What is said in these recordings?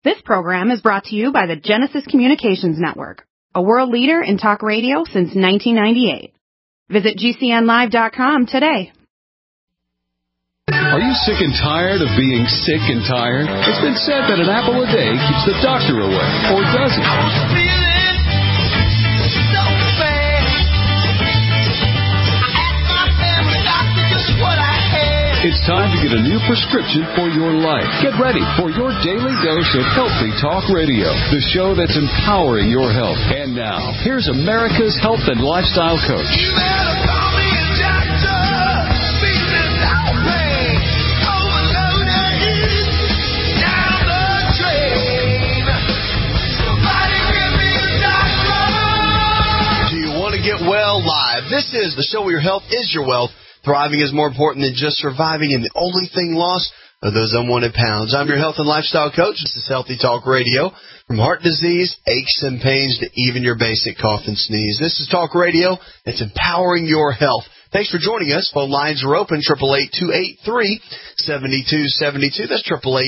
This program is brought to you by the Genesis Communications Network, a world leader in talk radio since 1998. Visit GCNlive.com today. Are you sick and tired of being sick and tired? It's been said that an apple a day keeps the doctor away, or does it? It's time to get a new prescription for your life. Get ready for your daily dose of Healthy Talk Radio, the show that's empowering your health. And now, here's America's health and lifestyle coach. Do you want to get well live? This is the show where your health is your wealth. Thriving is more important than just surviving, and the only thing lost are those unwanted pounds. I'm your health and lifestyle coach. This is Healthy Talk Radio. From heart disease, aches and pains, to even your basic cough and sneeze. This is Talk Radio that's empowering your health. Thanks for joining us. Phone lines are open, 888-283-7272. That's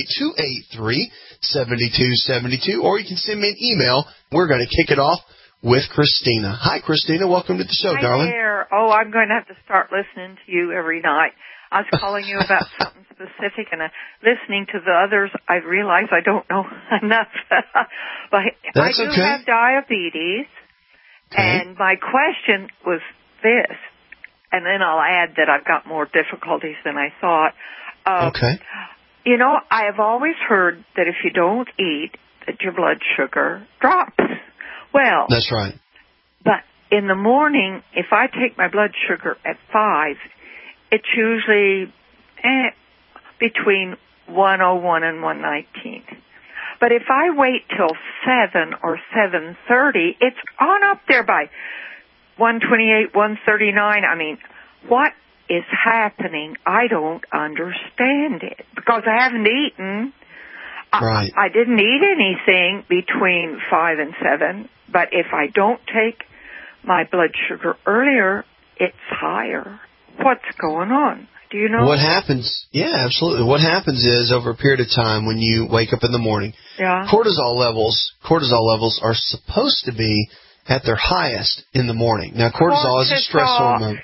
888-283-7272. Or you can send me an email. We're going to kick it off with Christina. Hi, Christina. Welcome to the show, darling. Hi there. Oh, I'm going to have to start listening to you every night. I was calling you about something specific, and listening to the others, I realize I don't know enough. But That's I do okay. have diabetes, and my question was this, and then I'll add that I've got more difficulties than I thought. You know, I have always heard that if you don't eat, that your blood sugar drops. Well, that's right. But in the morning, if I take my blood sugar at 5, it's usually between 101 and 119. But if I wait till 7 or 7:30, it's on up there by 128, 139. I mean, what is happening? I don't understand it because I haven't eaten. Right. I didn't eat anything between 5 and 7, but if I don't take my blood sugar earlier, it's higher. What's going on? Do you know? What happens? Yeah, absolutely. What happens is, over a period of time, when you wake up in the morning, cortisol levels are supposed to be at their highest in the morning. Now, cortisol is a stress hormone.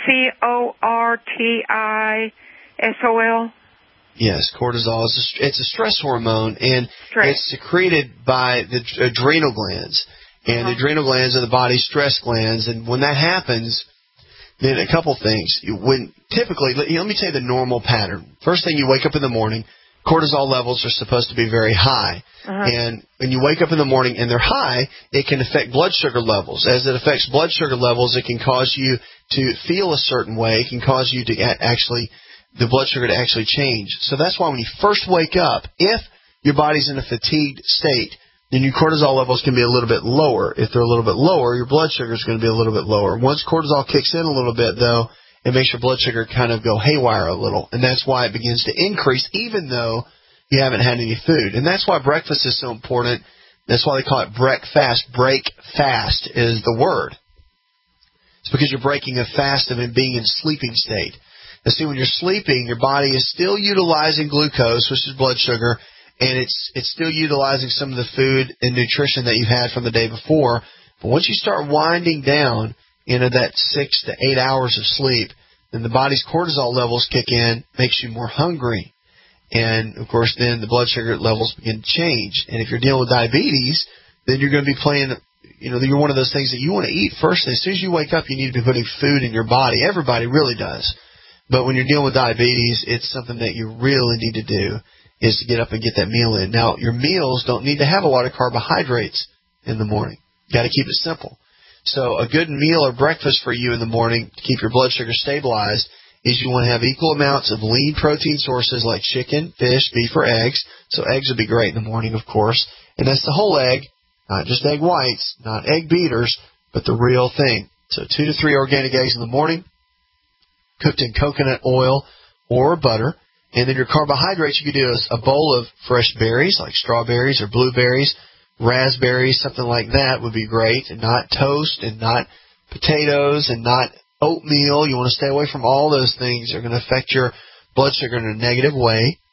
Cortisol? Yes, cortisol it's a stress hormone, and it's secreted by the adrenal glands. And the adrenal glands are the body's stress glands. And when that happens, then a couple things. Typically, let me tell you the normal pattern. First thing, you wake up in the morning, cortisol levels are supposed to be very high. And when you wake up in the morning and they're high, it can affect blood sugar levels. As it affects blood sugar levels, it can cause you to feel a certain way. It can cause you to the blood sugar to actually change. So that's why when you first wake up, if your body's in a fatigued state, then your cortisol levels can be a little bit lower. If they're a little bit lower, your blood sugar is going to be a little bit lower. Once cortisol kicks in a little bit, though, it makes your blood sugar kind of go haywire a little. And that's why it begins to increase, even though you haven't had any food. And that's why breakfast is so important. That's why they call it breakfast. Break fast is the word. It's because you're breaking a fast of being in sleeping state. Now, see, when you're sleeping, your body is still utilizing glucose, which is blood sugar, and it's still utilizing some of the food and nutrition that you've had from the day before. But once you start winding down into that 6 to 8 hours of sleep, then the body's cortisol levels kick in, makes you more hungry. And, of course, then the blood sugar levels begin to change. And if you're dealing with diabetes, then you're going to be playing, you're one of those things that you want to eat first. As soon as you wake up, you need to be putting food in your body. Everybody really does. But when you're dealing with diabetes, it's something that you really need to do, is to get up and get that meal in. Now, your meals don't need to have a lot of carbohydrates in the morning. You got to keep it simple. So a good meal or breakfast for you in the morning to keep your blood sugar stabilized is you want to have equal amounts of lean protein sources like chicken, fish, beef, or eggs. So eggs would be great in the morning, of course. And that's the whole egg, not just egg whites, not egg beaters, but the real thing. So 2 to 3 organic eggs in the morning, cooked in coconut oil or butter. And then your carbohydrates, you could do a bowl of fresh berries like strawberries or blueberries, raspberries, something like that would be great, and not toast and not potatoes and not oatmeal. You want to stay away from all those things that are going to affect your blood sugar in a negative way.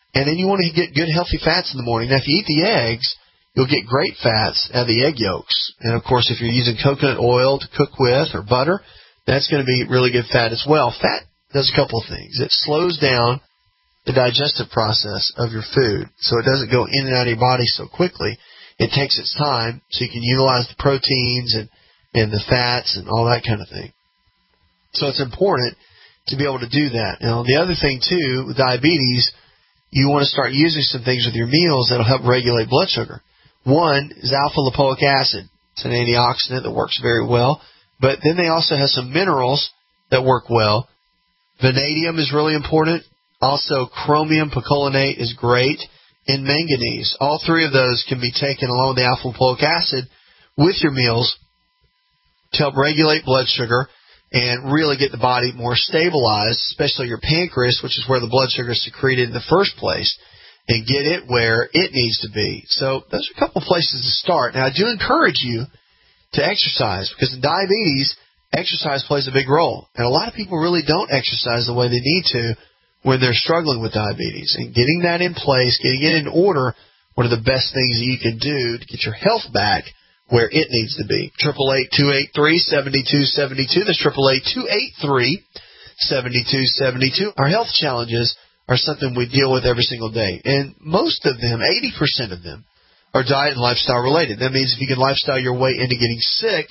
And then you want to get good, healthy fats in the morning. Now, if you eat the eggs, you'll get great fats out of the egg yolks. And, of course, if you're using coconut oil to cook with or butter, that's going to be really good fat as well. Fat does a couple of things. It slows down the digestive process of your food so it doesn't go in and out of your body so quickly. It takes its time so you can utilize the proteins and the fats and all that kind of thing. So it's important to be able to do that. Now, the other thing, too, with diabetes, you want to start using some things with your meals that will help regulate blood sugar. One is alpha-lipoic acid. It's an antioxidant that works very well. But then they also have some minerals that work well. Vanadium is really important. Also, chromium picolinate is great. And manganese. All three of those can be taken along with the alpha-lipoic acid with your meals to help regulate blood sugar and really get the body more stabilized, especially your pancreas, which is where the blood sugar is secreted in the first place, and get it where it needs to be. So those are a couple places to start. Now, I do encourage you to exercise, because in diabetes, exercise plays a big role. And a lot of people really don't exercise the way they need to when they're struggling with diabetes. And getting that in place, getting it in order, one of the best things that you can do to get your health back where it needs to be. 888-283-7272. That's 888-283-7272. Our health challenges are something we deal with every single day. And most of them, 80% of them, are diet and lifestyle related. That means if you can lifestyle your way into getting sick,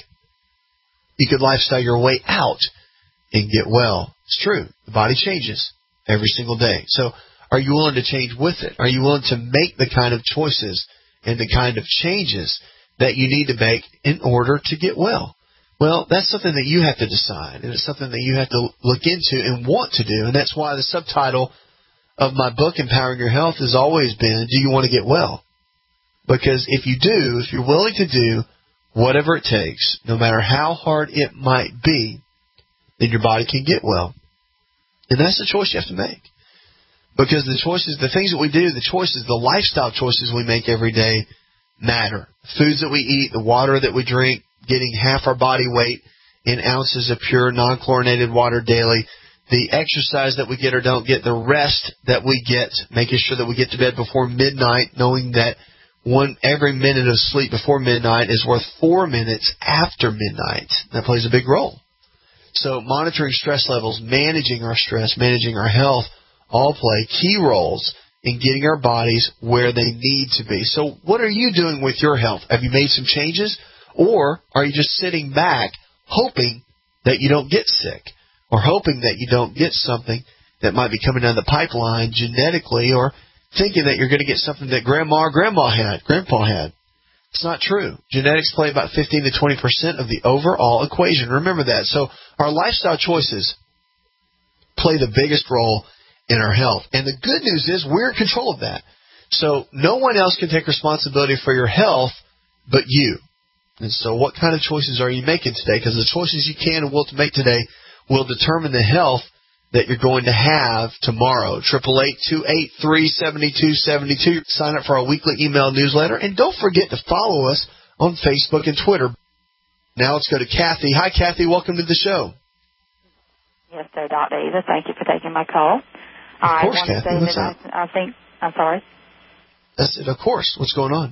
you could lifestyle your way out and get well. It's true. The body changes every single day. So are you willing to change with it? Are you willing to make the kind of choices and the kind of changes that you need to make in order to get well? Well, that's something that you have to decide, and it's something that you have to look into and want to do. And that's why the subtitle of my book, Empowering Your Health, has always been, do you want to get well? Because if you do, if you're willing to do whatever it takes, no matter how hard it might be, then your body can get well. And that's the choice you have to make. Because the choices, the things that we do, the choices, the lifestyle choices we make every day matter. Foods that we eat, the water that we drink, getting half our body weight in ounces of pure non-chlorinated water daily, the exercise that we get or don't get, the rest that we get, making sure that we get to bed before midnight, knowing that every minute of sleep before midnight is worth 4 minutes after midnight. That plays a big role. So monitoring stress levels, managing our stress, managing our health, all play key roles in getting our bodies where they need to be. So what are you doing with your health? Have you made some changes? Or are you just sitting back hoping that you don't get sick, or hoping that you don't get something that might be coming down the pipeline genetically, or thinking that you're going to get something that grandpa had? It's not true. Genetics play about 15 to 20% of the overall equation. Remember that. So our lifestyle choices play the biggest role in our health. And the good news is we're in control of that. So no one else can take responsibility for your health but you. And so what kind of choices are you making today? Because the choices you can and will to make today will determine the health that you're going to have tomorrow. 888-283-7272. Sign up for our weekly email newsletter. And don't forget to follow us on Facebook and Twitter. Now let's go to Kathy. Hi, Kathy. Welcome to the show. Yes, sir, Dr. Eva. Thank you for taking my call. Of course, Kathy. What's up? I'm sorry? That's it. Of course. What's going on?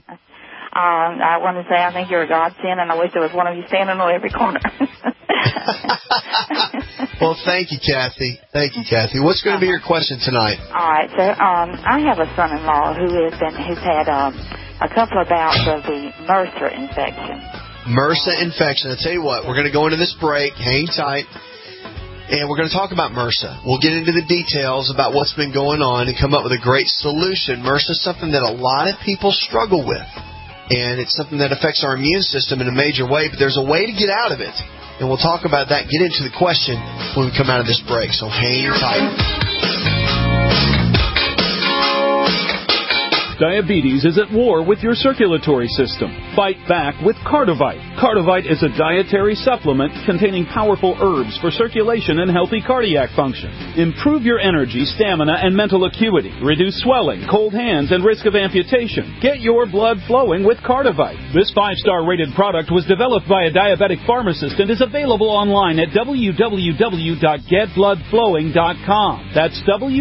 I want to say I think you're a godsend, and I wish there was one of you standing on every corner. Well, thank you, Kathy. Thank you, Kathy. What's going to be your question tonight? All right, sir. I have a son-in-law who's had a couple of bouts of the MRSA infection. MRSA infection. I'll tell you what, we're going to go into this break. Hang tight. And we're going to talk about MRSA. We'll get into the details about what's been going on and come up with a great solution. MRSA is something that a lot of people struggle with. And it's something that affects our immune system in a major way, but there's a way to get out of it. And we'll talk about that, get into the question when we come out of this break. So hang tight. Diabetes is at war with your circulatory system. Fight back with Cardivite. Cardivite is a dietary supplement containing powerful herbs for circulation and healthy cardiac function. Improve your energy, stamina, and mental acuity. Reduce swelling, cold hands, and risk of amputation. Get your blood flowing with Cardivite. This 5-star rated product was developed by a diabetic pharmacist and is available online at www.getbloodflowing.com. That's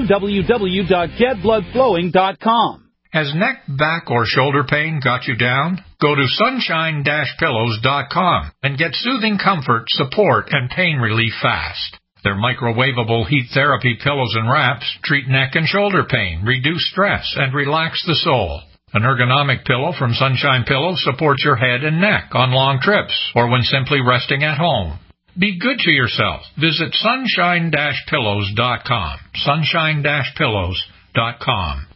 www.getbloodflowing.com. Has neck, back, or shoulder pain got you down? Go to sunshine-pillows.com and get soothing comfort, support, and pain relief fast. Their microwavable heat therapy pillows and wraps treat neck and shoulder pain, reduce stress, and relax the soul. An ergonomic pillow from Sunshine Pillows supports your head and neck on long trips or when simply resting at home. Be good to yourself. Visit sunshine-pillows.com. Sunshine-pillows.com.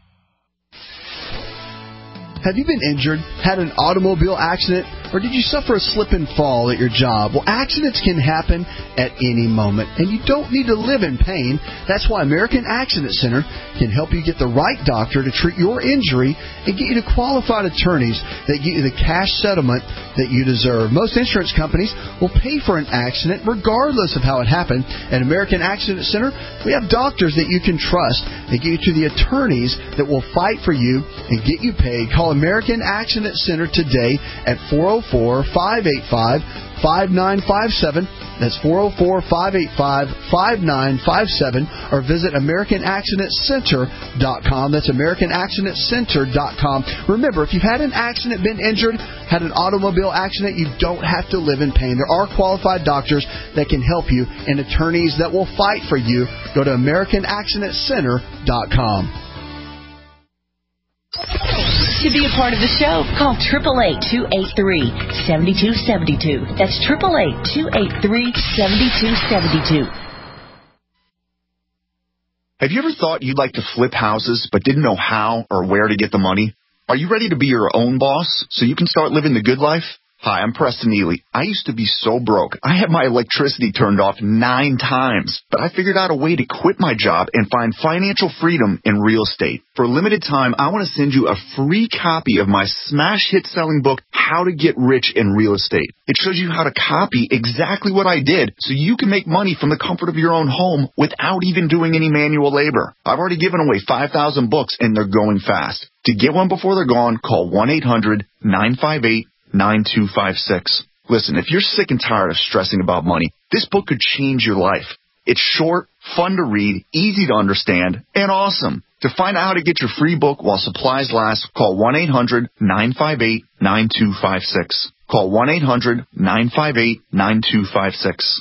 Have you been injured, had an automobile accident, or did you suffer a slip and fall at your job? Well, accidents can happen at any moment, and you don't need to live in pain. That's why American Accident Center can help you get the right doctor to treat your injury and get you to qualified attorneys that get you the cash settlement that you deserve. Most insurance companies will pay for an accident regardless of how it happened. At American Accident Center, we have doctors that you can trust and get you to the attorneys that will fight for you and get you paid. Call American Accident Center today at 404-585-5957. That's 404-585-5957. Or visit AmericanAccidentCenter.com. That's AmericanAccidentCenter.com. Remember, if you've had an accident, been injured, had an automobile accident, you don't have to live in pain. There are qualified doctors that can help you and attorneys that will fight for you. Go to AmericanAccidentCenter.com. To be a part of the show, call 888-283-7272. That's 888-283-7272. Have you ever thought you'd like to flip houses but didn't know how or where to get the money? Are you ready to be your own boss so you can start living the good life? Hi, I'm Preston Ely. I used to be so broke. I had my electricity turned off 9 times, but I figured out a way to quit my job and find financial freedom in real estate. For a limited time, I want to send you a free copy of my smash hit selling book, How to Get Rich in Real Estate. It shows you how to copy exactly what I did so you can make money from the comfort of your own home without even doing any manual labor. I've already given away 5,000 books and they're going fast. To get one before they're gone, call 1-800-958-9256. Listen, if you're sick and tired of stressing about money, this book could change your life. It's short, fun to read, easy to understand, and awesome. To find out how to get your free book while supplies last, call 1-800-958-9256. Call 1-800-958-9256.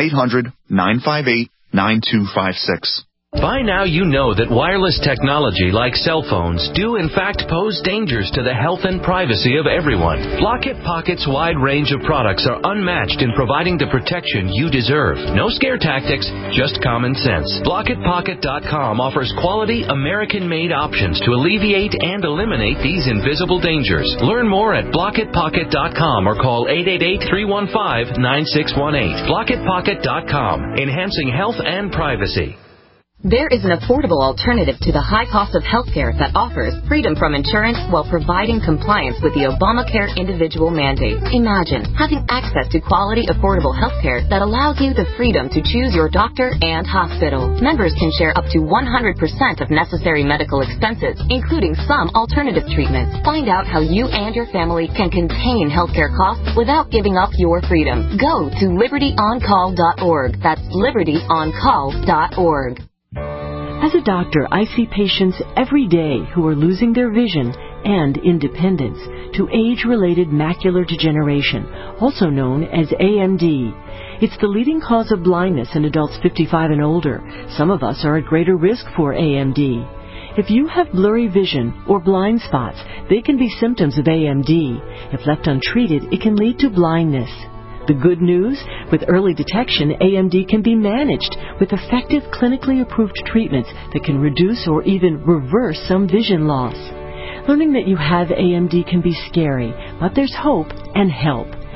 1-800-958-9256. By now you know that wireless technology like cell phones do in fact pose dangers to the health and privacy of everyone. Blockit Pocket's wide range of products are unmatched in providing the protection you deserve. No scare tactics, just common sense. BlockitPocket.com offers quality American-made options to alleviate and eliminate these invisible dangers. Learn more at BlockitPocket.com or call 888-315-9618. BlockitPocket.com, enhancing health and privacy. There is an affordable alternative to the high cost of health care that offers freedom from insurance while providing compliance with the Obamacare individual mandate. Imagine having access to quality, affordable health care that allows you the freedom to choose your doctor and hospital. Members can share up to 100% of necessary medical expenses, including some alternative treatments. Find out how you and your family can contain healthcare costs without giving up your freedom. Go to libertyoncall.org. That's libertyoncall.org. As a doctor, I see patients every day who are losing their vision and independence to age-related macular degeneration, also known as AMD. It's the leading cause of blindness in adults 55 and older. Some of us are at greater risk for AMD. If you have blurry vision or blind spots, they can be symptoms of AMD. If left untreated, it can lead to blindness. The good news, with early detection, AMD can be managed with effective clinically approved treatments that can reduce or even reverse some vision loss. Learning that you have AMD can be scary, but there's hope and help.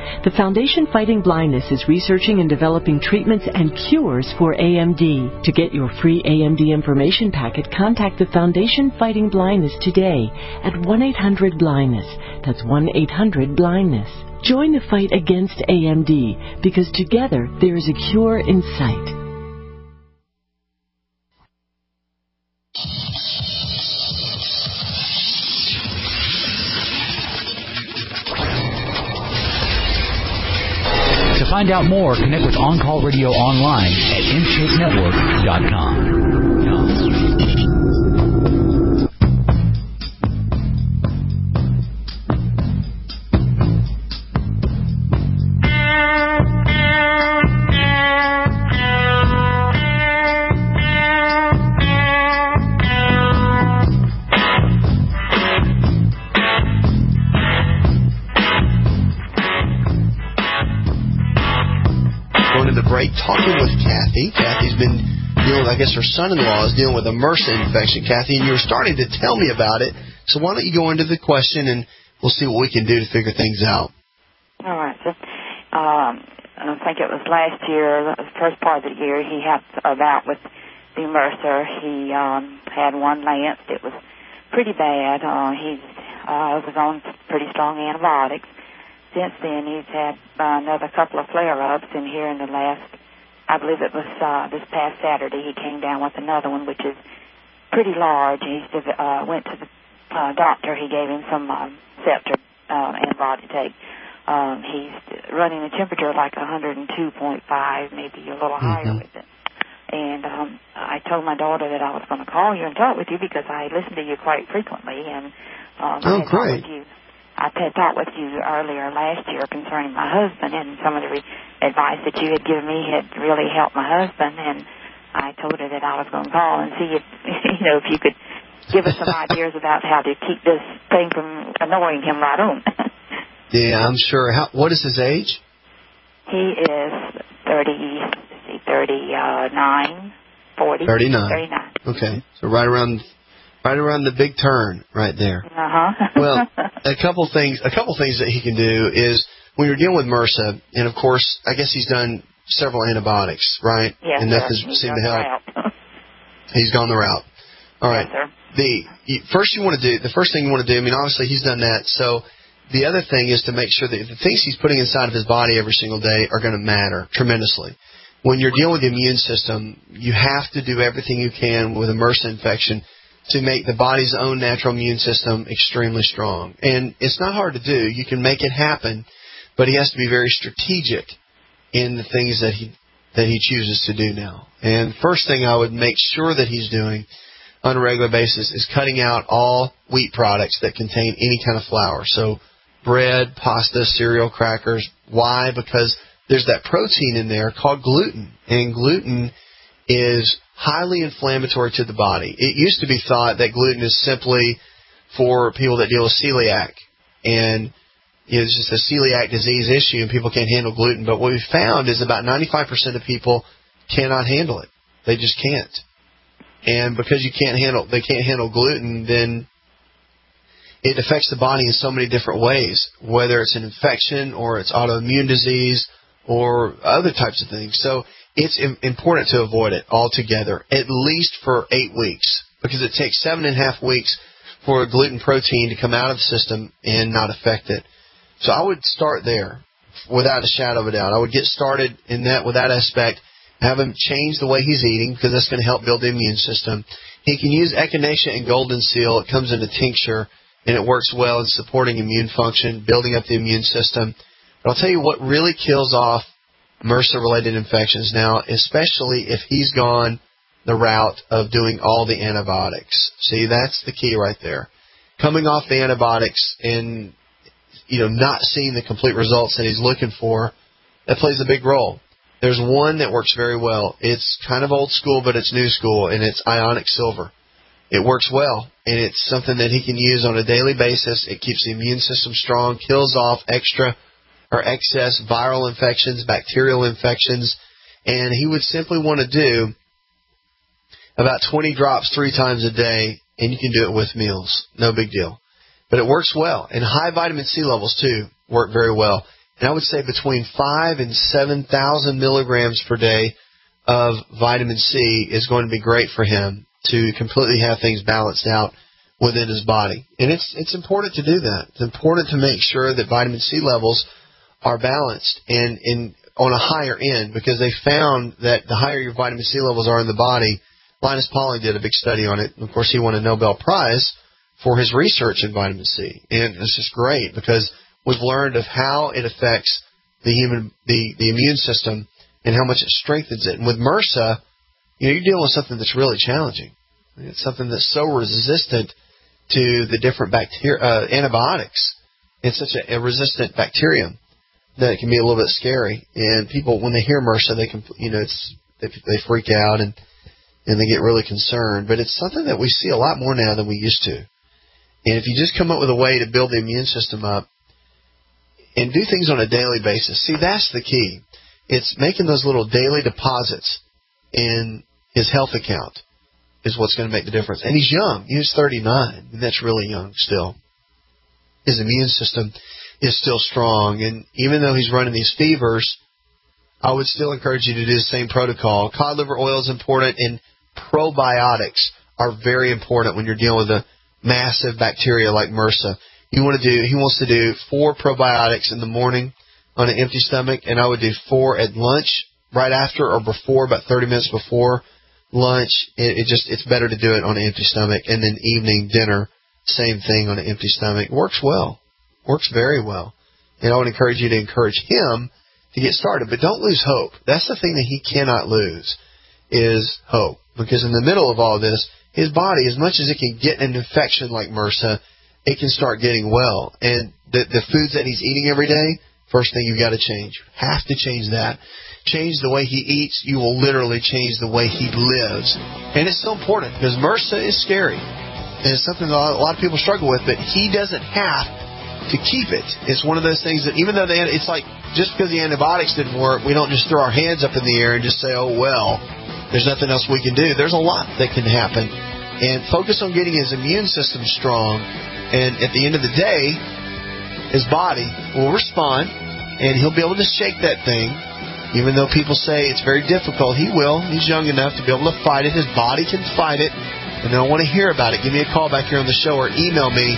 The Foundation Fighting Blindness is researching and developing treatments and cures for AMD. To get your free AMD information packet, contact the Foundation Fighting Blindness today at 1-800-BLINDNESS. That's 1-800-BLINDNESS. Join the fight against AMD, because together there is a cure in sight. To find out more, connect with On Call Radio online at InShapeNetwork.com. Talking with Kathy. Kathy's been dealing, I guess her son-in-law is dealing with a MRSA infection, Kathy, and you were starting to tell me about it. So why don't you go into the question and we'll see what we can do to figure things out. All right. So, I think it was last year, the first part of the year, he had a bout with the MRSA. He had one lance. It was pretty bad. He was on pretty strong antibiotics. Since then, he's had another couple of flare-ups, and here in the last, I believe it was this past Saturday, he came down with another one, which is pretty large. He went to the doctor. He gave him some Scepter antibiotic take. He's running a temperature like 102.5, maybe a little higher with it. And I told my daughter that I was going to call you and talk with you because I listen to you quite frequently, and I had talked with you. I had talked with you earlier last year concerning my husband, and some of the advice that you had given me had really helped my husband, and I told her that I was going to call and see if, if you could give us some ideas about how to keep this thing from annoying him right on. Yeah, I'm sure. What is his age? He is 39, 40. 39. Okay, so right around the big turn right there. Well, a couple things that he can do is when you're dealing with MRSA, and of course, I guess he's done several antibiotics, right? Yes, and nothing's seemed to help. He's gone the route. All right. Yes, the first thing you want to do, I mean, obviously he's done that. So the other thing is to make sure that the things he's putting inside of his body every single day are going to matter tremendously. When you're dealing with the immune system, you have to do everything you can with a MRSA infection to make the body's own natural immune system extremely strong. And it's not hard to do. You can make it happen, but he has to be very strategic in the things that he chooses to do now. And first thing I would make sure that he's doing on a regular basis is cutting out all wheat products that contain any kind of flour. So bread, pasta, cereal, crackers. Why? Because there's that protein in there called gluten, and gluten is highly inflammatory to the body. It used to be thought that gluten is simply for people that deal with celiac, and it's just a celiac disease issue and people can't handle gluten. But what we found is about 95% of people cannot handle it. They just can't. And because they can't handle gluten, then it affects the body in so many different ways, whether it's an infection or it's autoimmune disease or other types of things. So it's important to avoid it altogether, at least for 8 weeks, because it takes 7.5 weeks for a gluten protein to come out of the system and not affect it. So I would start there without a shadow of a doubt. I would get started in that with that aspect, have him change the way he's eating, because that's going to help build the immune system. He can use Echinacea and Golden Seal. It comes in a tincture, and it works well in supporting immune function, building up the immune system. But I'll tell you what really kills off MRSA-related infections now, especially if he's gone the route of doing all the antibiotics. See, that's the key right there. Coming off the antibiotics and, not seeing the complete results that he's looking for, that plays a big role. There's one that works very well. It's kind of old school, but it's new school, and it's ionic silver. It works well, and it's something that he can use on a daily basis. It keeps the immune system strong, kills off extra or excess viral infections, bacterial infections, and he would simply want to do about 20 drops 3 times a day, and you can do it with meals. No big deal. But it works well. And high vitamin C levels, too, work very well. And I would say between 5,000 and 7,000 milligrams per day of vitamin C is going to be great for him to completely have things balanced out within his body. And it's important to do that. It's important to make sure that vitamin C levels are balanced and on a higher end, because they found that the higher your vitamin C levels are in the body, Linus Pauling did a big study on it. Of course, he won a Nobel Prize for his research in vitamin C. And it's just great because we've learned of how it affects the immune system and how much it strengthens it. And with MRSA, you're dealing with something that's really challenging. It's something that's so resistant to the different antibiotics. It's such a resistant bacterium that it can be a little bit scary. And people, when they hear MRSA, they freak out and they get really concerned. But it's something that we see a lot more now than we used to. And if you just come up with a way to build the immune system up and do things on a daily basis, see, that's the key. It's making those little daily deposits in his health account is what's going to make the difference. And he's young. He's 39, and that's really young still. His immune system is still strong, and even though he's running these fevers, I would still encourage you to do the same protocol. Cod liver oil is important, and probiotics are very important when you're dealing with a massive bacteria like MRSA. He wants to do 4 probiotics in the morning on an empty stomach, and I would do 4 at lunch, right after or before, about 30 minutes before lunch. It's better to do it on an empty stomach, and then evening dinner, same thing on an empty stomach. Works well. Works very well. And I would encourage you to encourage him to get started. But don't lose hope. That's the thing that he cannot lose, is hope. Because in the middle of all this, his body, as much as it can get an infection like MRSA, it can start getting well. And the foods that he's eating every day, first thing you've got to change. You have to change that. Change the way he eats. You will literally change the way he lives. And it's so important because MRSA is scary. And it's something that a lot of people struggle with, but he doesn't have to keep it. It's one of those things that even though it's like just because the antibiotics didn't work, we don't just throw our hands up in the air and just say, oh, well, there's nothing else we can do. There's a lot that can happen. And focus on getting his immune system strong. And at the end of the day, his body will respond, and he'll be able to shake that thing. Even though people say it's very difficult, he will. He's young enough to be able to fight it. His body can fight it. And I want to hear about it. Give me a call back here on the show or email me.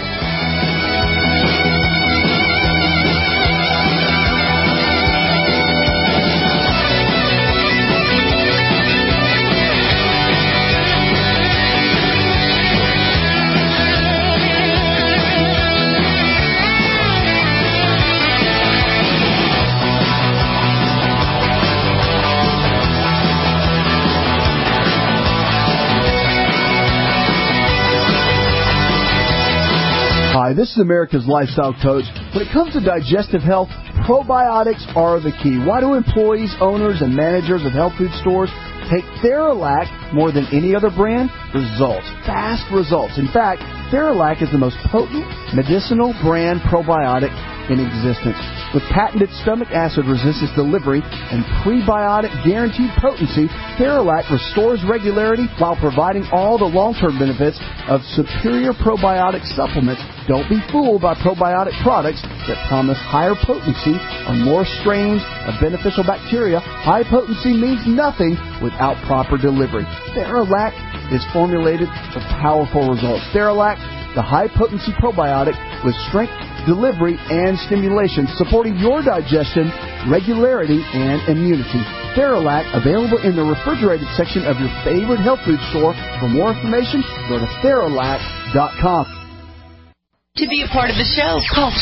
Hi, this is America's Lifestyle Coach. When it comes to digestive health, probiotics are the key. Why do employees, owners, and managers of health food stores take Theralac more than any other brand? Results. Fast results. In fact, Theralac is the most potent medicinal brand probiotic in existence. With patented stomach acid resistance delivery and prebiotic guaranteed potency, Theralac restores regularity while providing all the long-term benefits of superior probiotic supplements. Don't be fooled by probiotic products that promise higher potency or more strains of beneficial bacteria. High potency means nothing without proper delivery. Theralac is formulated for powerful results. Theralac, the high-potency probiotic with strength, delivery, and stimulation, supporting your digestion, regularity, and immunity. Theralac, available in the refrigerated section of your favorite health food store. For more information, go to Theralac.com. To be a part of the show, call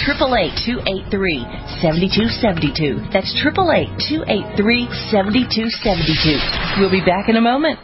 888-283-7272. That's 888-283-7272. We'll be back in a moment.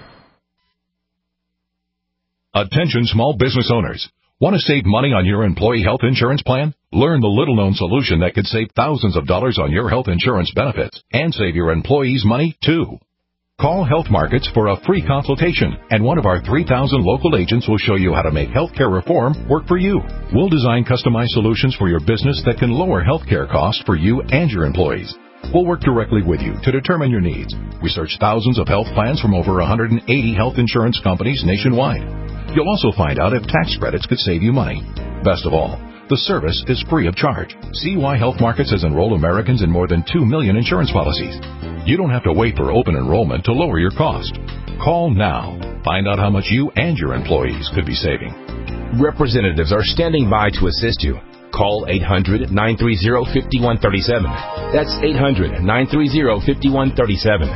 Attention small business owners. Want to save money on your employee health insurance plan? Learn the little-known solution that could save thousands of dollars on your health insurance benefits and save your employees money, too. Call Health Markets for a free consultation, and one of our 3,000 local agents will show you how to make healthcare reform work for you. We'll design customized solutions for your business that can lower healthcare costs for you and your employees. We'll work directly with you to determine your needs. Research thousands of health plans from over 180 health insurance companies nationwide. You'll also find out if tax credits could save you money. Best of all, The service is free of charge. See why Health Markets has enrolled Americans in more than 2 million insurance policies. You don't have to wait for open enrollment to lower your cost. Call now. Find out how much you and your employees could be saving. Representatives are standing by to assist you. Call 800-930-5137. That's 800-930-5137.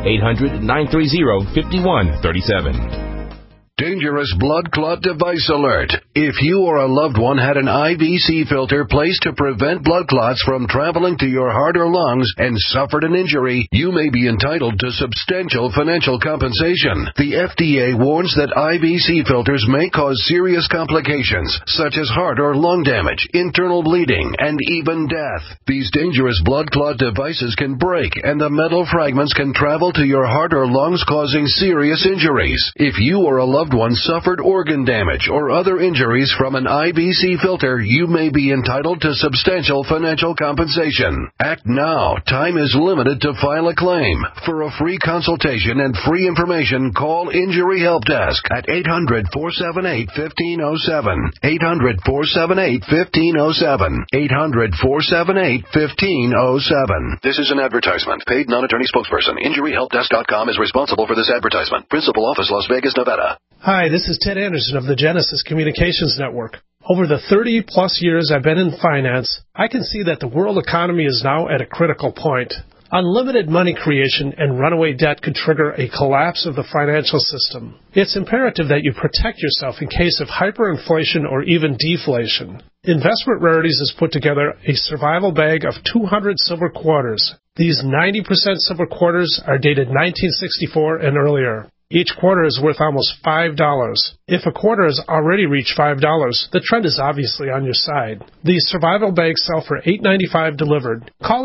800-930-5137. Dangerous blood clot device alert. If you or a loved one had an IVC filter placed to prevent blood clots from traveling to your heart or lungs and suffered an injury, you may be entitled to substantial financial compensation. The FDA warns that IVC filters may cause serious complications, such as heart or lung damage, internal bleeding, and even death. These dangerous blood clot devices can break, and the metal fragments can travel to your heart or lungs, causing serious injuries. If you or a loved one suffered organ damage or other injuries from an IVC filter, you may be entitled to substantial financial compensation. Act now. Time is limited to file a claim. For a free consultation and free information, call Injury Help Desk at 800-478-1507. 800-478-1507. 800-478-1507. This is an advertisement. Paid non-attorney spokesperson. InjuryHelpDesk.com is responsible for this advertisement. Principal office, Las Vegas, Nevada. Hi, this is Ted Anderson of the Genesis Communications Network. Over the 30-plus years I've been in finance, I can see that the world economy is now at a critical point. Unlimited money creation and runaway debt could trigger a collapse of the financial system. It's imperative that you protect yourself in case of hyperinflation or even deflation. Investment Rarities has put together a survival bag of 200 silver quarters. These 90% silver quarters are dated 1964 and earlier. Each quarter is worth almost $5. If a quarter has already reached $5, the trend is obviously on your side. These survival bags sell for $8.95 delivered. Call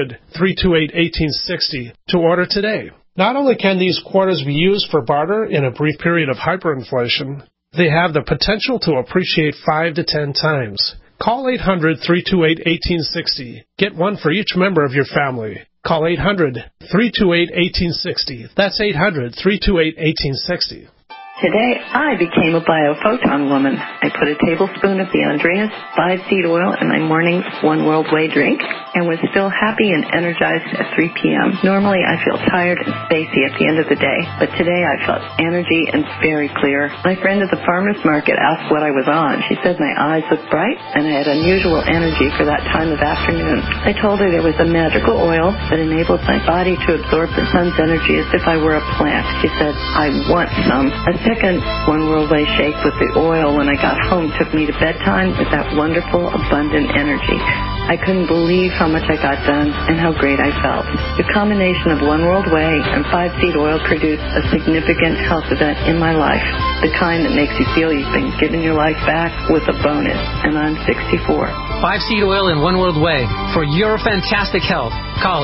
800-328-1860 to order today. Not only can these quarters be used for barter in a brief period of hyperinflation, they have the potential to appreciate 5 to 10 times. Call 800-328-1860. Get one for each member of your family. Call 800-328-1860. That's 800-328-1860. Today, I became a biophoton woman. I put a tablespoon of the Andreas 5-seed oil in my morning One World Way drink and was still happy and energized at 3 p.m. Normally, I feel tired and spacey at the end of the day, but today I felt energy and very clear. My friend at the farmer's market asked what I was on. She said my eyes looked bright and I had unusual energy for that time of afternoon. I told her there was a magical oil that enabled my body to absorb the sun's energy as if I were a plant. She said, I want some. A second One World Way shake with the oil when I got home took me to bedtime with that wonderful, abundant energy. I couldn't believe how much I got done and how great I felt. The combination of One World Way and 5-seed oil produced a significant health event in my life, the kind that makes you feel you've been given your life back with a bonus, and I'm 64. 5-seed oil and One World Way for your fantastic health. Call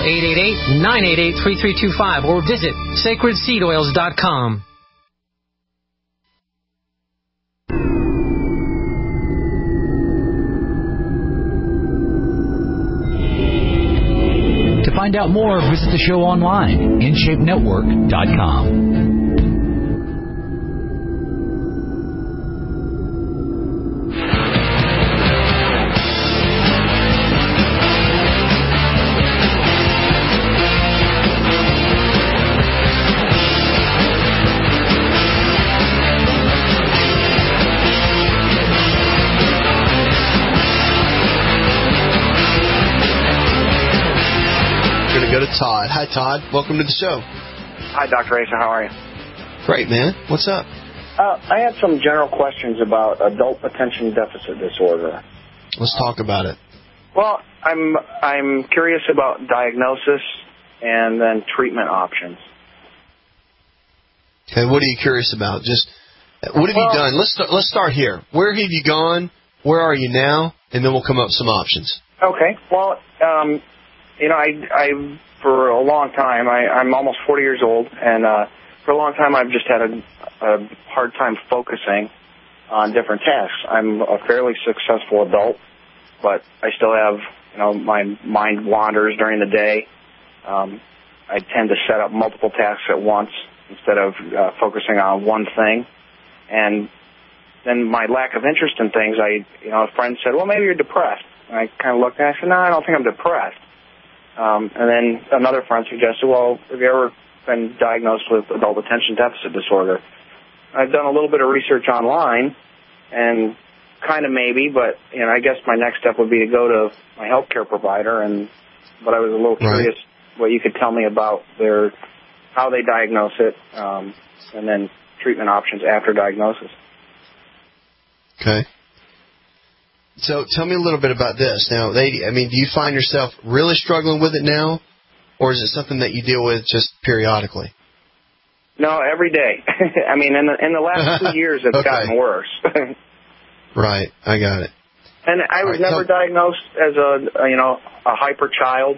888-988-3325 or visit sacredseedoils.com. To find out more, visit the show online, InShapeNetwork.com. Go to Todd. Hi, Todd. Welcome to the show. Hi, Dr. Asa. How are you? Great, man. What's up? I had some general questions about adult attention deficit disorder. Let's talk about it. Well, I'm curious about diagnosis and then treatment options. Okay, what are you curious about? Just what have you done? Let's start here. Where have you gone? Where are you now? And then we'll come up with some options. Okay. Well, you know, I for a long time, I'm almost 40 years old, and for a long time I've just had a hard time focusing on different tasks. I'm a fairly successful adult, but I still have, you know, my mind wanders during the day. I tend to set up multiple tasks at once instead of focusing on one thing. And then my lack of interest in things, a friend said, well, maybe you're depressed. And I kind of looked and I said, no, I don't think I'm depressed. And then another friend suggested, well, have you ever been diagnosed with adult attention deficit disorder? I've done a little bit of research online, and kind of maybe, but I guess my next step would be to go to my healthcare provider. But I was a little curious what you could tell me about how they diagnose it, and then treatment options after diagnosis. Okay. So tell me a little bit about this. Now, do you find yourself really struggling with it now, or is it something that you deal with just periodically? No, every day. In the last 2 years, it's gotten worse. Right, I got it. And I was never diagnosed as a hyper child.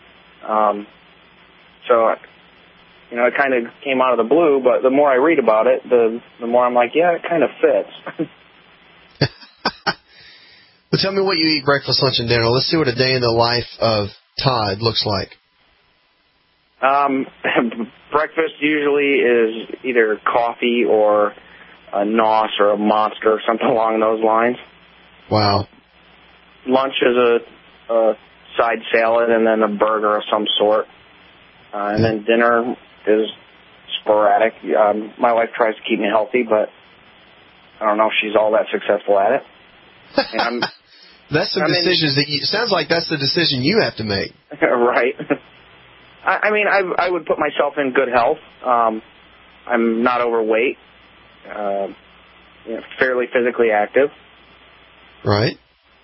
So, it kind of came out of the blue, but the more I read about it, the more I'm like, yeah, it kind of fits. Well, tell me what you eat breakfast, lunch, and dinner. Let's see what a day in the life of Todd looks like. Breakfast usually is either coffee or a NOS or a Monster or something along those lines. Wow. Lunch is a side salad and then a burger of some sort. And then dinner is sporadic. My wife tries to keep me healthy, but I don't know if she's all that successful at it. That's some decisions sounds like that's the decision you have to make. Right. I would put myself in good health. I'm not overweight. Fairly physically active. Right.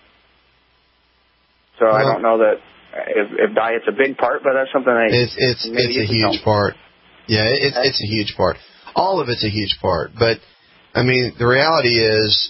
So I don't know that if diet's a big part, but that's something it's a huge part. Yeah, it's a huge part. All of it's a huge part. But the reality is,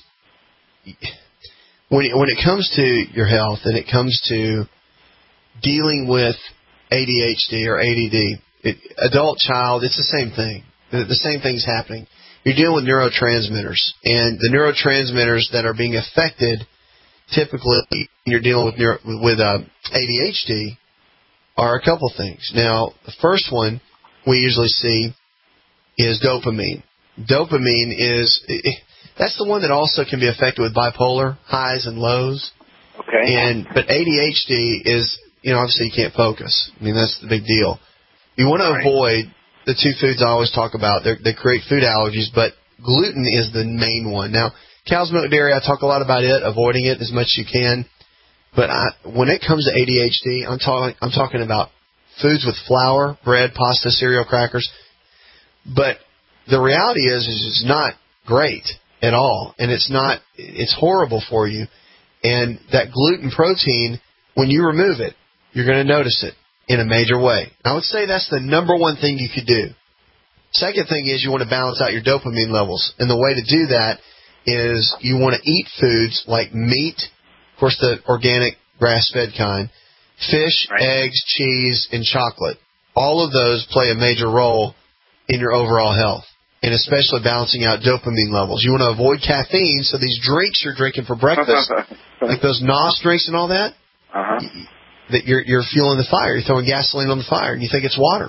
when it comes to your health and it comes to dealing with ADHD or ADD, adult, child, it's the same thing. The same thing's happening. You're dealing with neurotransmitters, and the neurotransmitters that are being affected, typically, when you're dealing with ADHD, are a couple things. Now, the first one we usually see is dopamine. Dopamine that's the one that also can be affected with bipolar, highs and lows. Okay. But ADHD is, obviously you can't focus. That's the big deal. You want to avoid the two foods I always talk about. They create food allergies, but gluten is the main one. Now, cow's milk dairy, I talk a lot about it, avoiding it as much as you can. But when it comes to ADHD, I'm talking about foods with flour, bread, pasta, cereal, crackers. But the reality is it's not great at all, and it's horrible for you. And that gluten protein, when you remove it, you're going to notice it in a major way. I would say that's the number one thing you could do. Second thing is you want to balance out your dopamine levels, and the way to do that is you want to eat foods like meat, of course the organic grass-fed kind, fish, eggs, cheese, and chocolate. All of those play a major role in your overall health, and especially balancing out dopamine levels. You want to avoid caffeine, so these drinks you're drinking for breakfast, like those NOS drinks and all that, that you're fueling the fire. You're throwing gasoline on the fire, and you think it's water.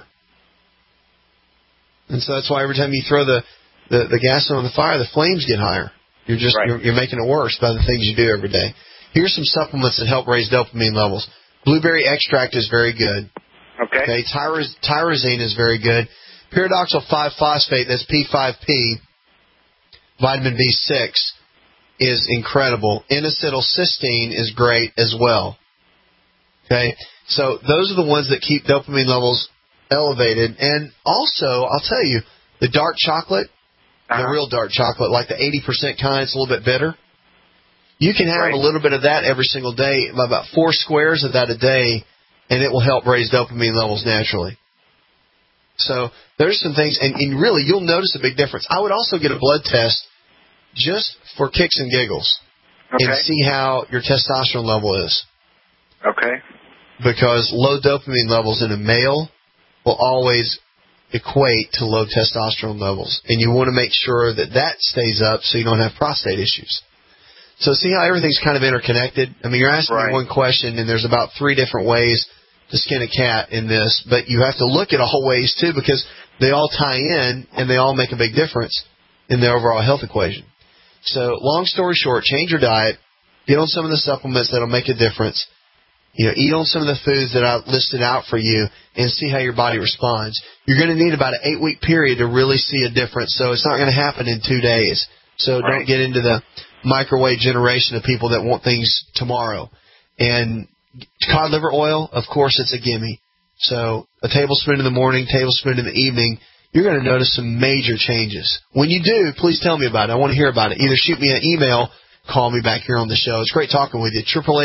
And so that's why every time you throw the gasoline on the fire, the flames get higher. You're making it worse by the things you do every day. Here's some supplements that help raise dopamine levels. Blueberry extract is very good. Okay. Tyrosine is very good. Pyridoxal 5-phosphate, that's P5P, vitamin B6, is incredible. N-acetylcysteine is great as well. Okay? So those are the ones that keep dopamine levels elevated. And also, I'll tell you, the dark chocolate, the real dark chocolate, like the 80% kind, it's a little bit bitter. You can have a little bit of that every single day, about 4 squares of that a day, and it will help raise dopamine levels naturally. So there's some things, and really you'll notice a big difference. I would also get a blood test just for kicks and giggles and see how your testosterone level is. Okay. Because low dopamine levels in a male will always equate to low testosterone levels, and you want to make sure that stays up so you don't have prostate issues. So see how everything's kind of interconnected? You're asking me one question, and there's about 3 different ways to skin a cat in this, but you have to look at all ways, too, because they all tie in, and they all make a big difference in the overall health equation. So long story short, change your diet, get on some of the supplements that'll make a difference. Eat on some of the foods that I listed out for you and see how your body responds. You're going to need about an 8-week period to really see a difference, so it's not going to happen in 2 days. So don't get into the microwave generation of people that want things tomorrow. And cod liver oil, of course, it's a gimme. So a tablespoon in the morning, tablespoon in the evening, you're going to notice some major changes. When you do, please tell me about it. I want to hear about it. Either shoot me an email, call me back here on the show. It's great talking with you.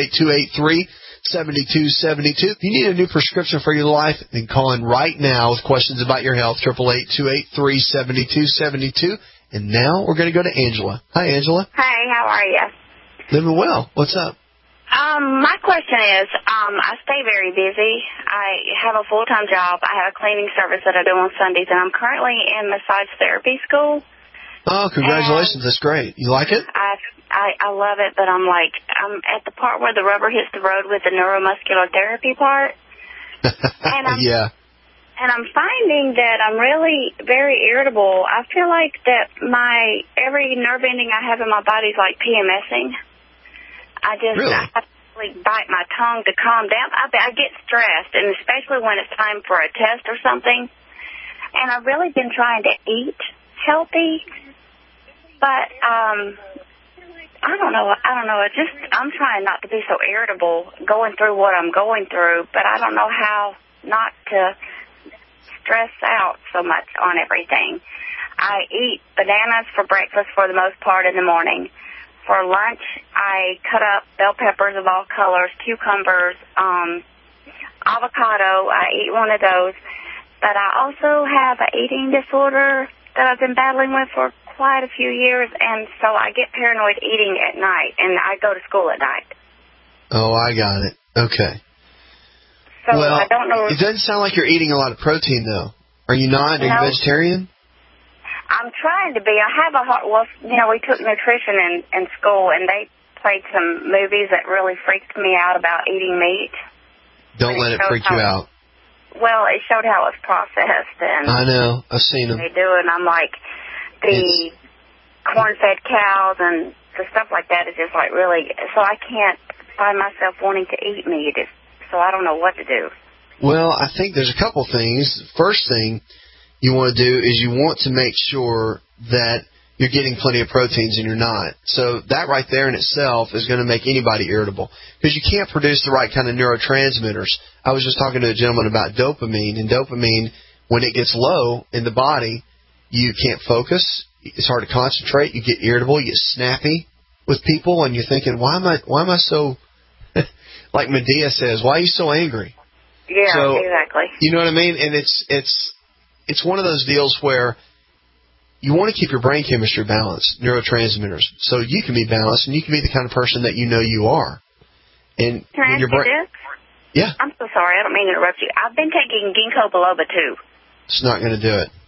888-283-7272. If you need a new prescription for your life, then call in right now with questions about your health. 888-283-7272. And now we're going to go to Angela. Hi, Angela. Hey, how are you? Living well. What's up? My question is, I stay very busy. I have a full-time job. I have a cleaning service that I do on Sundays, and I'm currently in massage therapy school. Oh, congratulations. That's great. You like it? I love it, but I'm at the part where the rubber hits the road with the neuromuscular therapy part. Yeah. And I'm finding that I'm really very irritable. I feel like that every nerve ending I have in my body is like PMSing. I have to bite my tongue to calm down. I get stressed, and especially when it's time for a test or something. And I've really been trying to eat healthy, but I don't know. I'm trying not to be so irritable going through what I'm going through, but I don't know how not to stress out so much on everything. I eat bananas for breakfast for the most part in the morning. For lunch, I cut up bell peppers of all colors, cucumbers, avocado. I eat one of those. But I also have an eating disorder that I've been battling with for quite a few years, and so I get paranoid eating at night, and I go to school at night. Oh, I got it. Okay. So I don't know. It doesn't sound like you're eating a lot of protein, though. Are you not? Are you vegetarian? I'm trying to be. I have we took nutrition in school, and they played some movies that really freaked me out about eating meat. Don't let it freak you out. Well, it showed how it's processed. And I know. I've seen them. They do, and I'm like, the corn-fed cows and the stuff like that is just like really, so I can't find myself wanting to eat meat, so I don't know what to do. Well, I think there's a couple things. First thing you want to do is you want to make sure that you're getting plenty of proteins and you're not. So that right there in itself is going to make anybody irritable because you can't produce the right kind of neurotransmitters. I was just talking to a gentleman about dopamine, and dopamine, when it gets low in the body, you can't focus. It's hard to concentrate. You get irritable. You get snappy with people, and you're thinking, why am I so, like Medea says, why are you so angry? Yeah, so, exactly. You know what I mean? And it's one of those deals where you want to keep your brain chemistry balanced, neurotransmitters, so you can be balanced and you can be the kind of person that you know you are. And can I ask you this? Yeah. I'm so sorry. I don't mean to interrupt you. I've been taking ginkgo biloba too. It's not going to do it.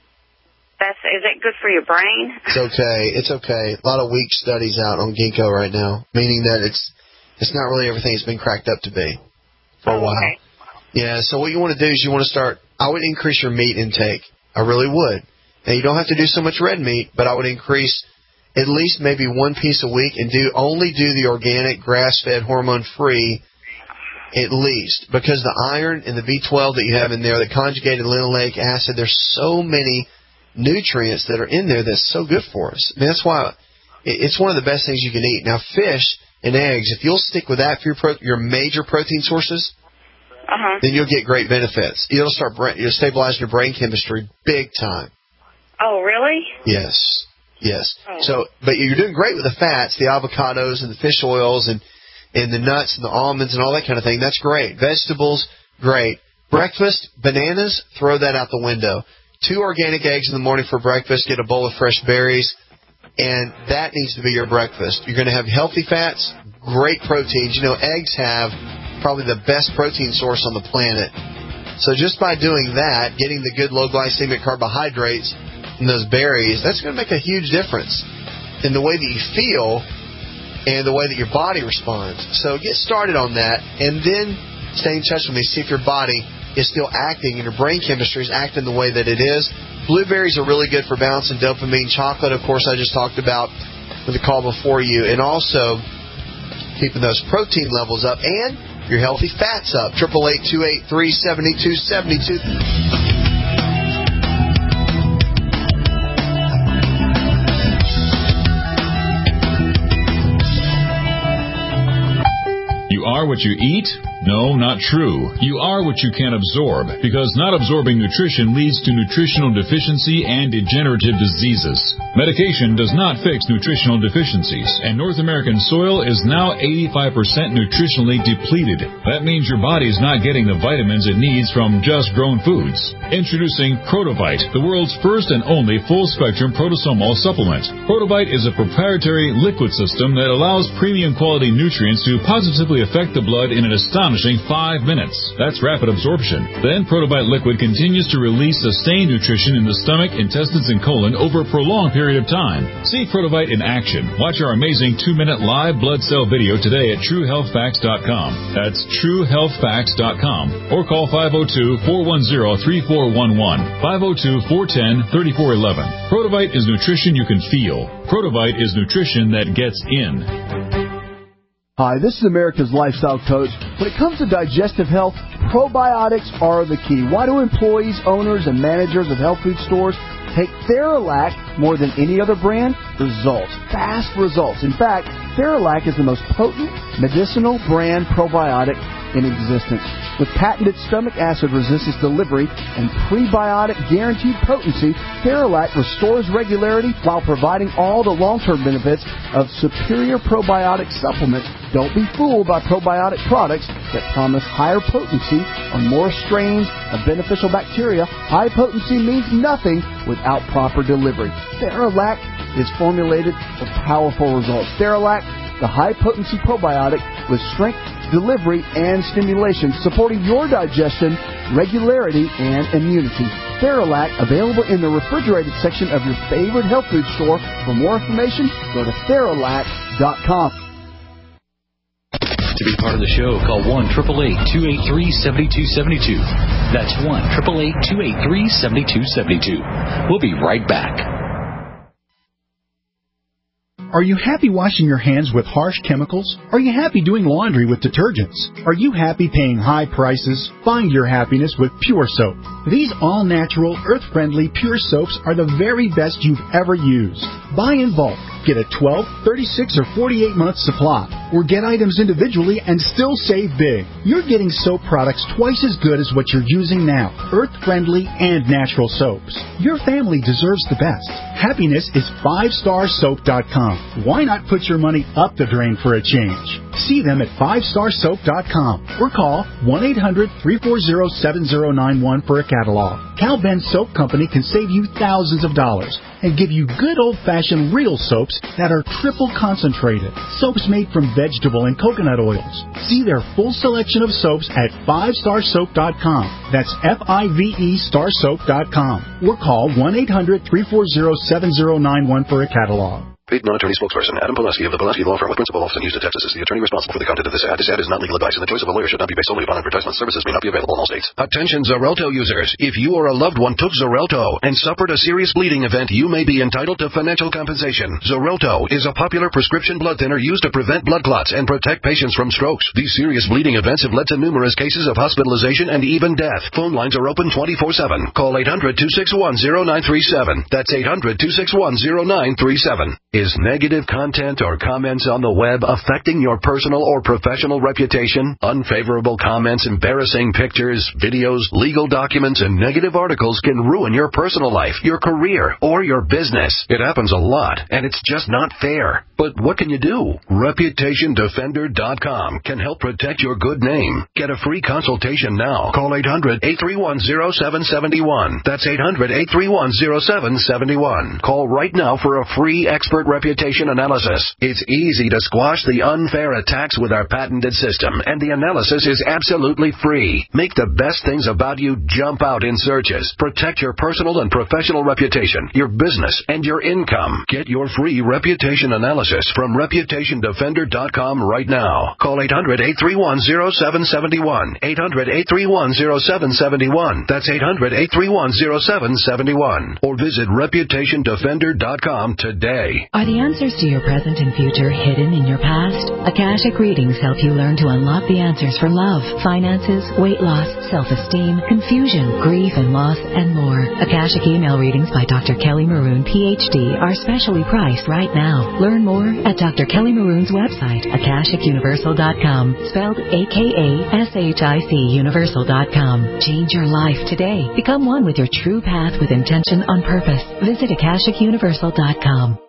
Is it good for your brain? It's okay. It's okay. A lot of weak studies out on ginkgo right now, meaning that it's not really everything it's been cracked up to be for a while. Okay. Yeah, so what you want to do is you want to start, I would increase your meat intake. I really would. Now, you don't have to do so much red meat, but I would increase at least maybe one piece a week and only do the organic, grass-fed, hormone-free at least, because the iron and the B12 that you have in there, the conjugated linoleic acid, there's so many nutrients that are in there that's so good for us. I mean, that's why it's one of the best things you can eat. Now, fish and eggs, if you'll stick with that for your major protein sources, then you'll get great benefits. You'll stabilize your brain chemistry big time. Oh, really? Yes. Oh. So, but you're doing great with the fats, the avocados and the fish oils and the nuts and the almonds and all that kind of thing. That's great. Vegetables, great. Breakfast, bananas, throw that out the window. 2 organic eggs in the morning for breakfast. Get a bowl of fresh berries, and that needs to be your breakfast. You're going to have healthy fats, great proteins. You know, eggs have probably the best protein source on the planet. So just by doing that, getting the good low glycemic carbohydrates in those berries, that's going to make a huge difference in the way that you feel and the way that your body responds. So get started on that, and then stay in touch with me. See if your body is still acting and your brain chemistry is acting the way that it is. Blueberries are really good for balancing dopamine. Chocolate, of course, I just talked about. with a call before you, and also keeping those protein levels up and your healthy fats up. 888-283-7272. You are what you eat? No, not true. You are what you can absorb, because not absorbing nutrition leads to nutritional deficiency and degenerative diseases. Medication does not fix nutritional deficiencies, and North American soil is now 85% nutritionally depleted. That means your body's not getting the vitamins it needs from just grown foods. Introducing Protovite, the world's first and only full-spectrum protosomal supplement. Protovite is a proprietary liquid system that allows premium quality nutrients to positively affect the blood in an astonishing 5 minutes. That's rapid absorption. Then Protovite liquid continues to release sustained nutrition in the stomach, intestines, and colon over a prolonged period of time. See Protovite in action. Watch our amazing 2-minute live blood cell video today at TrueHealthFacts.com. That's TrueHealthFacts.com. Or call 502-410-3411. 502-410-3411. Protovite is nutrition you can feel. Protovite is nutrition that gets in. Hi, this is America's Lifestyle Coach. When it comes to digestive health, probiotics are the key. Why do employees, owners, and managers of health food stores take Theralac more than any other brand? Results. Fast results. In fact, Theralac is the most potent medicinal brand probiotic in existence. With patented stomach acid resistance delivery and prebiotic guaranteed potency, Theralac restores regularity while providing all the long-term benefits of superior probiotic supplements. Don't be fooled by probiotic products that promise higher potency or more strains of beneficial bacteria. High potency means nothing without proper delivery. Theralac is formulated for powerful results. Theralac, the high-potency probiotic with strength, delivery, and stimulation, supporting your digestion, regularity, and immunity. Theralac, available in the refrigerated section of your favorite health food store. For more information, go to Theralac.com. To be part of the show, call 1-888-283-7272. That's 1-888-283-7272. We'll be right back. Are you happy washing your hands with harsh chemicals? Are you happy doing laundry with detergents? Are you happy paying high prices? Find your happiness with Pure Soap. These all-natural, earth-friendly Pure Soaps are the very best you've ever used. Buy in bulk. Get a 12, 36, or 48-month supply. Or get items individually and still save big. You're getting soap products twice as good as what you're using now. Earth-friendly and natural soaps. Your family deserves the best. Happiness is 5starsoap.com. Why not put your money up the drain for a change? See them at 5starsoap.com or call 1-800-340-7091 for a catalog. Cal Ben Soap Company can save you thousands of dollars and give you good old-fashioned real soaps that are triple concentrated. Soaps made from vegetable and coconut oils. See their full selection of soaps at 5starsoap.com. That's F-I-V-E starsoap.com. Or call 1-800-340-7091 for a catalog. Paid non-attorney spokesperson Adam Pulaski of the Pulaski Law Firm with principal office in Houston, Texas is the attorney responsible for the content of this ad. This ad is not legal advice, and the choice of a lawyer should not be based solely upon advertisement. Services may not be available in all states. Attention Xarelto users. If you or a loved one took Xarelto and suffered a serious bleeding event, you may be entitled to financial compensation. Xarelto is a popular prescription blood thinner used to prevent blood clots and protect patients from strokes. These serious bleeding events have led to numerous cases of hospitalization and even death. Phone lines are open 24/7. Call 800-261-0937. That's 800-261-0937. Is negative content or comments on the web affecting your personal or professional reputation? Unfavorable comments, embarrassing pictures, videos, legal documents, and negative articles can ruin your personal life, your career, or your business. It happens a lot, and it's just not fair. But what can you do? ReputationDefender.com can help protect your good name. Get a free consultation now. Call 800-831-0771. That's 800-831-0771. Call right now for a free expert reputation analysis. It's easy to squash the unfair attacks with our patented system, and the analysis is absolutely free. Make the best things about you jump out in searches. Protect your personal and professional reputation, your business, and your income. Get your free reputation analysis from ReputationDefender.com right now. Call 800-831-0771. 800-831-0771. That's 800-831-0771. Or visit ReputationDefender.com today. Are the answers to your present and future hidden in your past? Akashic readings help you learn to unlock the answers for love, finances, weight loss, self-esteem, confusion, grief and loss, and more. Akashic email readings by Dr. Kelly Maroon, PhD, are specially priced right now. Learn more at Dr. Kelly Maroon's website, AkashicUniversal.com, spelled AKASHIC Universal.com. Change your life today. Become one with your true path with intention on purpose. Visit AkashicUniversal.com.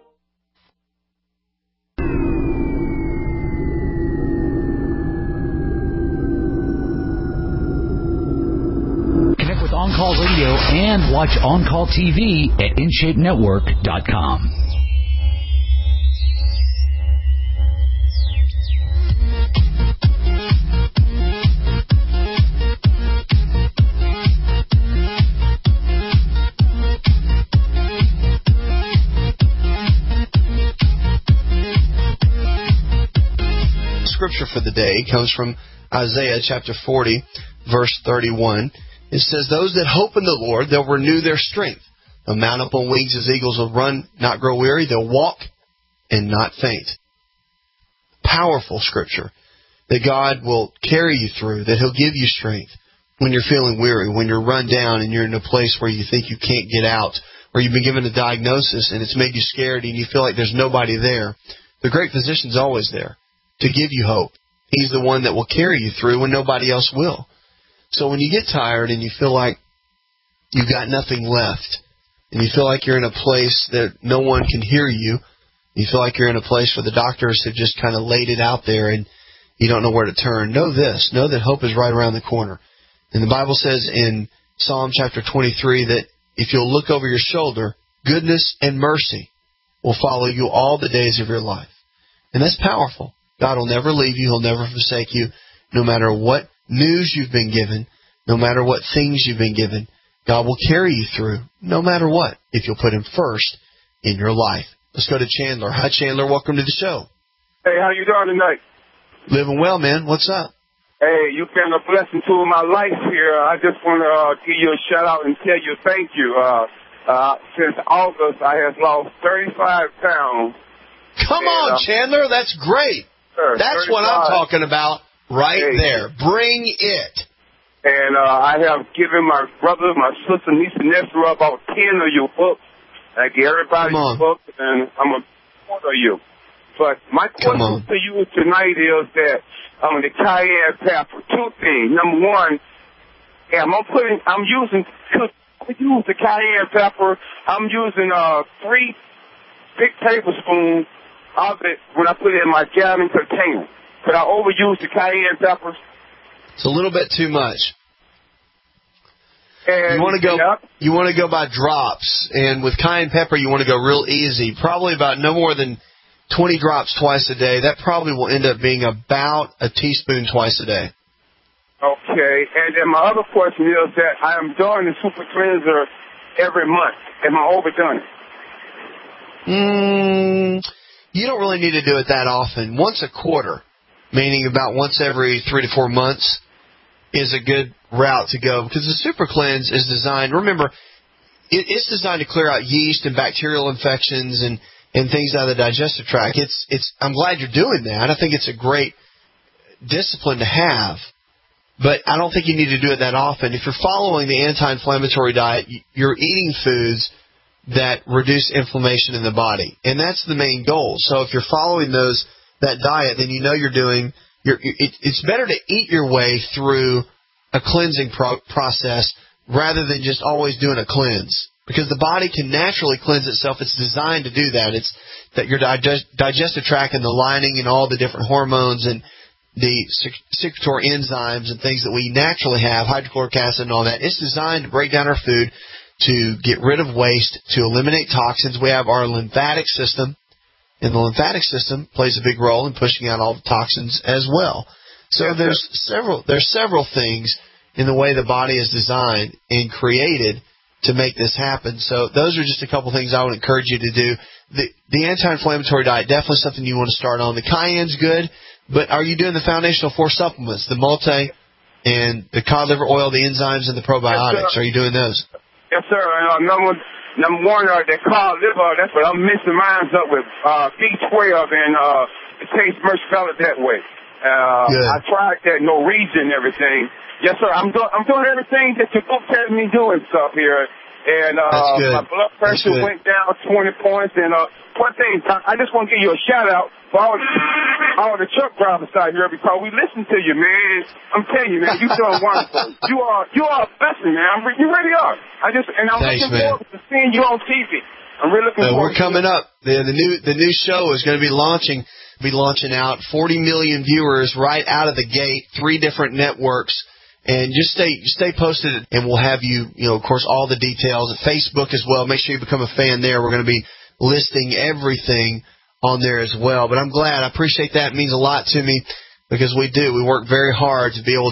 Connect with On Call Radio and watch On Call TV at InShapeNetwork.com. Scripture for the day comes from Isaiah chapter 40, verse 31. It says, those that hope in the Lord, they'll renew their strength. They'll mount up on wings as eagles, will run, not grow weary. They'll walk and not faint. Powerful scripture that God will carry you through, that He'll give you strength when you're feeling weary, when you're run down and you're in a place where you think you can't get out, or you've been given a diagnosis and it's made you scared and you feel like there's nobody there. The great physician's always there to give you hope. He's the one that will carry you through when nobody else will. So when you get tired and you feel like you've got nothing left, and you feel like you're in a place that no one can hear you, you feel like you're in a place where the doctors have just kind of laid it out there and you don't know where to turn, know this. Know that hope is right around the corner. And the Bible says in Psalm chapter 23 that if you'll look over your shoulder, goodness and mercy will follow you all the days of your life. And that's powerful. God will never leave you. He'll never forsake you. No matter what news you've been given, no matter what things you've been given, God will carry you through, no matter what, if you'll put Him first in your life. Let's go to Chandler. Hi, Chandler. Welcome to the show. Hey, how you doing tonight? Living well, man. What's up? Hey, you've been a blessing to my life here. I just want to give you a shout-out and tell you thank you. Since August, I have lost 35 pounds. Come on, Chandler. That's great. That's 35. What I'm talking about right there. Bring it. And I have given my brother, my sister, niece, and nephew about 10 of your books. I give everybody your books, and I'm a supporter of you. But my question to you tonight is that the cayenne pepper, two things. Number one, I'm using the cayenne pepper. I'm using 3 big tablespoons of it when I put it in my gallon container. Could I overuse the cayenne pepper? It's a little bit too much. And you want to go by drops, and with cayenne pepper you want to go real easy. Probably about no more than 20 drops twice a day. That probably will end up being about a teaspoon twice a day. Okay, and then my other question is that I am doing the super cleanser every month. Am I overdone it? You don't really need to do it that often. Once a quarter, meaning about once every 3 to 4 months, is a good route to go, because the super cleanse is designed, remember, it's designed to clear out yeast and bacterial infections and things out of the digestive tract. I'm glad you're doing that. I think it's a great discipline to have, but I don't think you need to do it that often. If you're following the anti-inflammatory diet, you're eating foods that reduce inflammation in the body, and that's the main goal. So if you're following that diet, then you know you're doing. It's better to eat your way through a cleansing process rather than just always doing a cleanse, because the body can naturally cleanse itself. It's designed to do that. It's that your digestive tract and the lining and all the different hormones and the secretory enzymes and things that we naturally have, hydrochloric acid and all that, it's designed to break down our food, to get rid of waste, to eliminate toxins. We have our lymphatic system, and the lymphatic system plays a big role in pushing out all the toxins as well. So there's several things in the way the body is designed and created to make this happen. So those are just a couple things I would encourage you to do. The anti-inflammatory diet, definitely something you want to start on. The cayenne's good, but are you doing the foundational 4 supplements, the multi and the cod liver oil, the enzymes, and the probiotics? Are you doing those? Yes, sir. Number one, they call liver. That's what I'm mixing mine up with B12, and it tastes much better that way. I tried that Norwegian and everything. Yes, sir. I'm doing everything that your book tells me doing stuff here. And my blood pressure went down 20 points. And one thing, I just want to give you a shout out for all the truck drivers out here, because we listen to you, man. I'm telling you, man, you're doing wonderful. You are a blessing, man. You really are. I'm looking forward to seeing you on TV. I'm really looking forward. We're coming up. The new show is going to be launching out. 40 million viewers right out of the gate. 3 different networks. And just stay posted, and we'll have you of course, all the details at Facebook as well. Make sure you become a fan there. We're going to be listing everything on there as well. But I'm glad. I appreciate that. It means a lot to me, because we work very hard to be able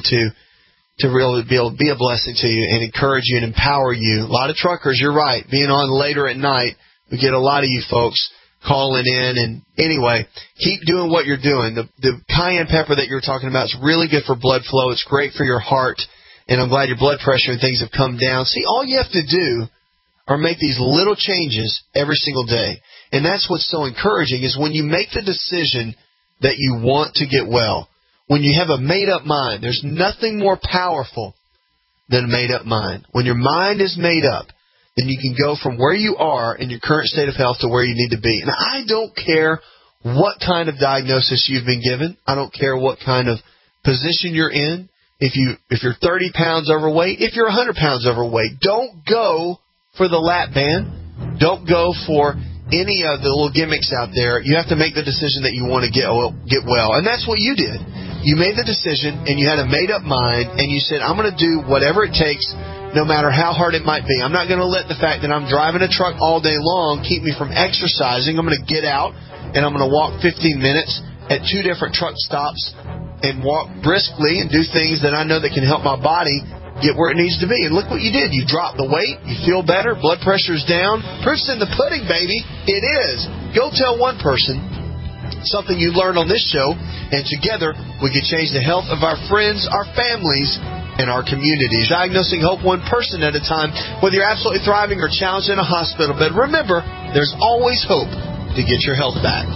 to really be able to be a blessing to you and encourage you and empower you. A lot of truckers, you're right, being on later at night, we get a lot of you folks calling in. And anyway, keep doing what you're doing. The cayenne pepper that you're talking about is really good for blood flow. It's great for your heart, and I'm glad your blood pressure and things have come down. See, all you have to do are make these little changes every single day. And that's what's so encouraging, is when you make the decision that you want to get well, when you have a made-up mind. There's nothing more powerful than a made-up mind. When your mind is made up, then you can go from where you are in your current state of health to where you need to be. And I don't care what kind of diagnosis you've been given. I don't care what kind of position you're in. If you're 30 pounds overweight, if you're 100 pounds overweight, don't go for the lap band. Don't go for any of the little gimmicks out there. You have to make the decision that you want to get well. And that's what you did. You made the decision, and you had a made-up mind, and you said, I'm going to do whatever it takes, no matter how hard it might be. I'm not going to let the fact that I'm driving a truck all day long keep me from exercising. I'm going to get out, and I'm going to walk 15 minutes at 2 different truck stops and walk briskly and do things that I know that can help my body get where it needs to be. And look what you did. You dropped the weight. You feel better. Blood pressure's down. Proof's in the pudding, baby. It is. Go tell one person something you learned on this show, and together we can change the health of our friends, our families, and our communities. Diagnosing hope one person at a time, whether you're absolutely thriving or challenged in a hospital bed. Remember, there's always hope to get your health back.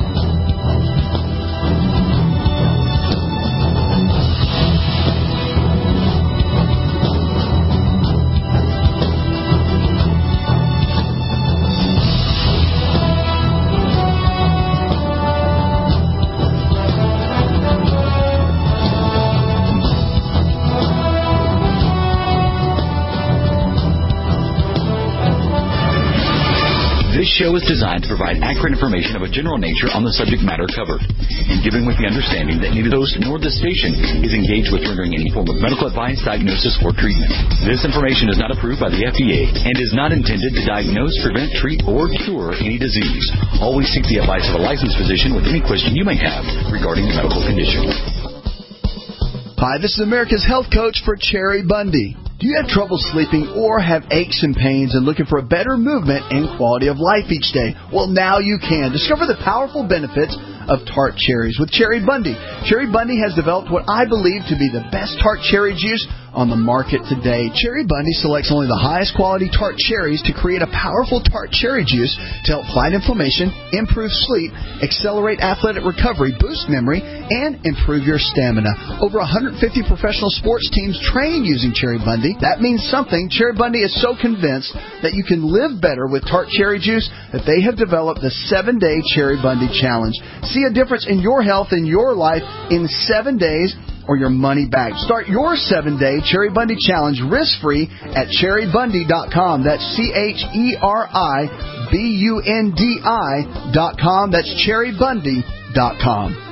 This show is designed to provide accurate information of a general nature on the subject matter covered, and given with the understanding that neither the host nor the station is engaged with rendering any form of medical advice, diagnosis, or treatment. This information is not approved by the FDA and is not intended to diagnose, prevent, treat, or cure any disease. Always seek the advice of a licensed physician with any question you may have regarding the medical condition. Hi, this is America's Health Coach for Cherry Bundy. Do you have trouble sleeping or have aches and pains and looking for a better movement and quality of life each day? Well, now you can. Discover the powerful benefits of tart cherries with Cherry Bundy. Cherry Bundy has developed what I believe to be the best tart cherry juice on the market today. Cherry Bundy selects only the highest quality tart cherries to create a powerful tart cherry juice to help fight inflammation, improve sleep, accelerate athletic recovery, boost memory, and improve your stamina. Over 150 professional sports teams train using Cherry Bundy. That means something. Cherry Bundy is so convinced that you can live better with tart cherry juice that they have developed the 7-Day Cherry Bundy Challenge. See a difference in your health and your life in 7 days, or your money back. Start your 7-Day Cherry Bundy Challenge risk-free at cherrybundy.com. That's CherryBundi.com. That's cherrybundy.com.